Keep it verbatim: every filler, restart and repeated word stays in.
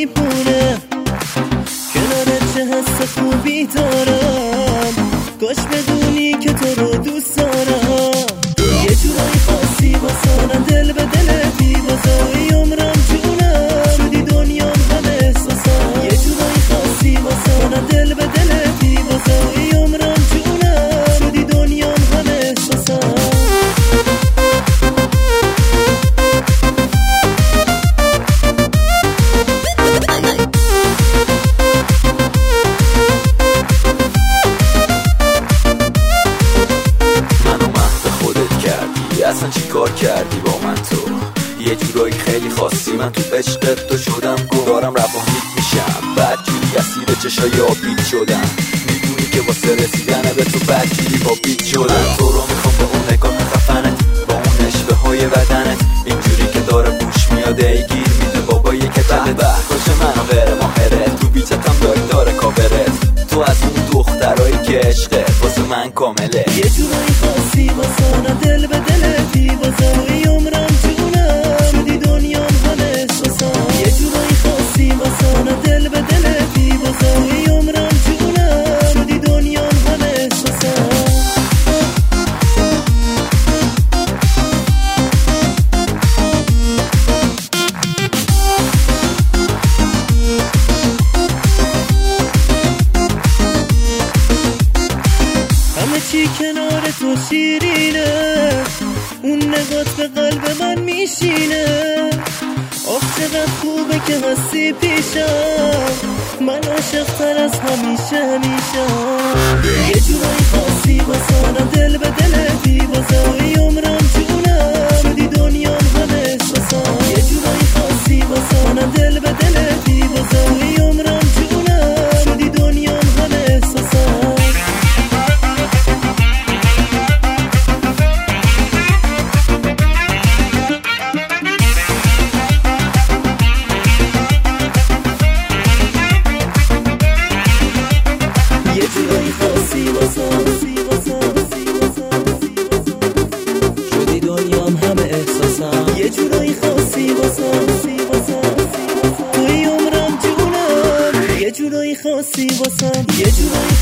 میپونه، کنارت چه حس خوبی دارم، کاش بدونی که تو رو دوست دارم. یه جورایی خاصی واسانم، دل به دلت بی‌بازای عمرم جونم، شدی دنیام همه احساسم. یه جورایی خاصی واسانم، دل به دلت بی‌بازای عمرم جونم، شدی دنیام همه احساسم. اصلا چی کار کردی با من تو؟ یه جورایی خیلی خاصی، من تو عشقت تو شدم گو دارم روانیت میشم، بعد جوری اسیر چشای آبیت شدم، میدونی که واسه رسیدن به تو بعد جوری با بیت شدم. تو رو میخوام با اون نگاه خفنت، با اون اشبه های بدنت، اینجوری که داره بوش میاد ایگیر میده بابایی که به به کاش منو غیر ماهرت، تو بیچتم داری داره کاورت، تو از اون دخترایی که عشقت واسه من کامله. یه جورایی خاصی واسانم، دل به دلت بی‌بازای عمرم جونم، شدی دنیام همه احساسم. یه جورایی خاصی واسانم، دل به دلت بی‌بازای عمرم جونم، شدی دنیام همه احساسم. همه چی کنار تو شیرینه، اون نگات به قلب من میشینه. آخ چقدر خوبه که هستی پیشم، من عاشق تر از همیشه همیشه. یه جورایی خاصی واسانم، دل به دلت بی‌بازای عمرم جونم، شدی دنیام همه احساسم. یه جورایی خاصی واسانم، دل به دلت بی‌بازای عمرم جونم، شدی دنیام همه احساسم. یه جورایی خاصی واسم، شدی دنیام همه احساسم. یه جورایی خاصی واسم، توی عمرم جونم، یه جورایی خاصی واسم، یه جورایی